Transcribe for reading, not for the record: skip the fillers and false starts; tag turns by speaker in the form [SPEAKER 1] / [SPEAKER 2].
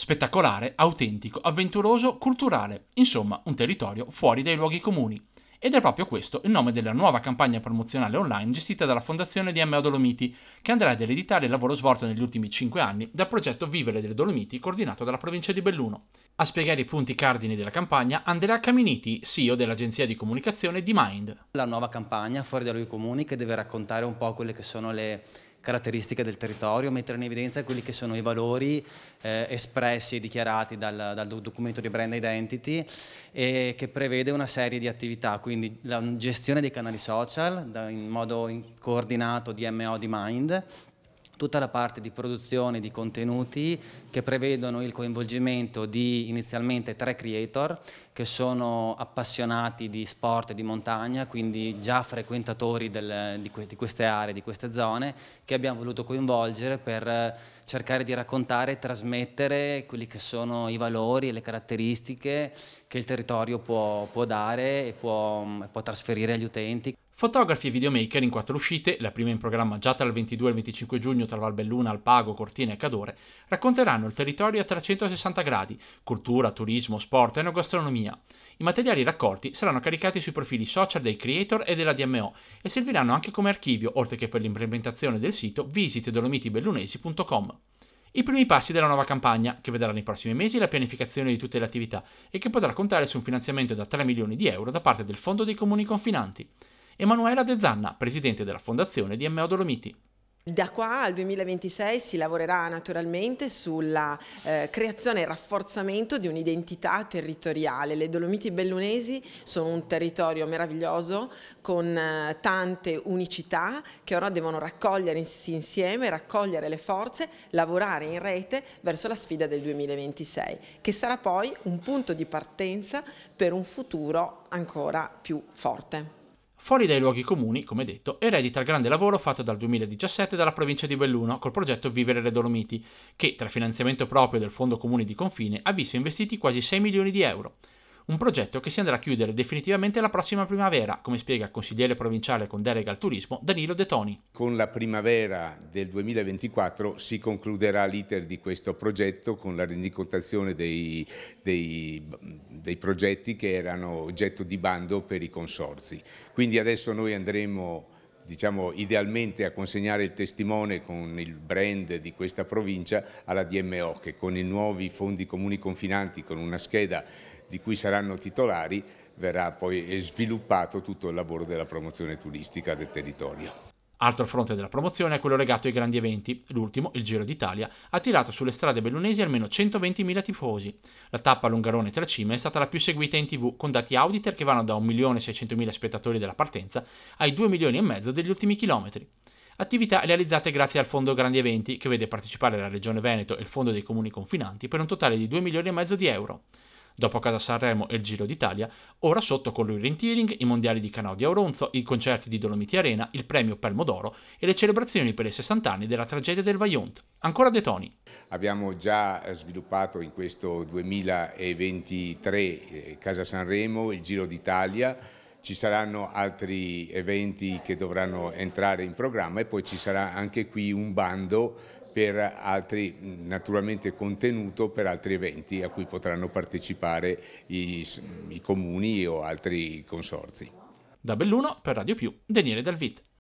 [SPEAKER 1] Spettacolare, autentico, avventuroso, culturale, insomma un territorio fuori dai luoghi comuni. Ed è proprio questo il nome della nuova campagna promozionale online gestita dalla Fondazione DMO Dolomiti, che andrà ad ereditare il lavoro svolto negli ultimi 5 anni dal progetto Vivere delle Dolomiti coordinato dalla provincia di Belluno. A spiegare i punti cardini della campagna Andrea Caminiti, CEO dell'agenzia di comunicazione di Mind.
[SPEAKER 2] La nuova campagna Fuori dai luoghi comuni, che deve raccontare un po' quelle che sono le caratteristiche del territorio, mettere in evidenza quelli che sono i valori espressi e dichiarati dal documento di brand identity, e che prevede una serie di attività, quindi la gestione dei canali social in modo coordinato DMO di Mind, tutta la parte di produzione di contenuti che prevedono il coinvolgimento di inizialmente 3 creator che sono appassionati di sport e di montagna, quindi già frequentatori di queste aree, di queste zone, che abbiamo voluto coinvolgere per cercare di raccontare e trasmettere quelli che sono i valori e le caratteristiche che il territorio può dare e può trasferire agli utenti.
[SPEAKER 1] Fotografi e videomaker in 4 uscite, la prima in programma già tra il 22 e il 25 giugno tra Valbelluna, Alpago, Cortina e Cadore, racconteranno il territorio a 360 gradi, cultura, turismo, sport e enogastronomia. I materiali raccolti saranno caricati sui profili social dei creator e della DMO e serviranno anche come archivio, oltre che per l'implementazione del sito visitedolomitibellunesi.com. I primi passi della nuova campagna, che vedrà nei prossimi mesi la pianificazione di tutte le attività e che potrà contare su un finanziamento da 3 milioni di euro da parte del Fondo dei Comuni Confinanti. Emanuela De Zanna, presidente della Fondazione DMO Dolomiti.
[SPEAKER 3] Da qua al 2026 si lavorerà naturalmente sulla creazione e rafforzamento di un'identità territoriale. Le Dolomiti Bellunesi sono un territorio meraviglioso con tante unicità che ora devono raccogliersi insieme, raccogliere le forze, lavorare in rete verso la sfida del 2026, che sarà poi un punto di partenza per un futuro ancora più forte.
[SPEAKER 1] Fuori dai luoghi comuni, come detto, eredita il grande lavoro fatto dal 2017 dalla provincia di Belluno col progetto Vivere le Dolomiti, che, tra finanziamento proprio del Fondo Comuni di Confine, ha visto investiti quasi 6 milioni di euro. Un progetto che si andrà a chiudere definitivamente la prossima primavera, come spiega il consigliere provinciale con delega al turismo Danilo De Toni.
[SPEAKER 4] Con la primavera del 2024 si concluderà l'iter di questo progetto con la rendicontazione dei progetti che erano oggetto di bando per i consorzi. Quindi adesso noi andremo, idealmente a consegnare il testimone con il brand di questa provincia alla DMO, che con i nuovi fondi comuni confinanti, con una scheda di cui saranno titolari, verrà poi sviluppato tutto il lavoro della promozione turistica del territorio.
[SPEAKER 1] Altro fronte della promozione è quello legato ai grandi eventi. L'ultimo, il Giro d'Italia, ha tirato sulle strade bellunesi almeno 120.000 tifosi. La tappa Lungarone tra Cime è stata la più seguita in TV, con dati Auditor che vanno da 1.600.000 spettatori della partenza ai 2 milioni e mezzo degli ultimi chilometri. Attività realizzate grazie al Fondo Grandi Eventi, che vede partecipare la Regione Veneto e il Fondo dei Comuni Confinanti per un totale di 2 milioni e mezzo di euro. Dopo Casa Sanremo e il Giro d'Italia, ora sotto con l'Orienteering, i mondiali di Canao di Auronzo, i concerti di Dolomiti Arena, il premio Palmo d'Oro e le celebrazioni per i 60 anni della tragedia del Vajont. Ancora De Toni.
[SPEAKER 4] Abbiamo già sviluppato in questo 2023 Casa Sanremo, il Giro d'Italia. Ci saranno altri eventi che dovranno entrare in programma e poi ci sarà anche qui un bando per altri, naturalmente contenuto per altri eventi a cui potranno partecipare i comuni o altri consorzi.
[SPEAKER 1] Da Belluno per Radio Più, Daniele Dalvit.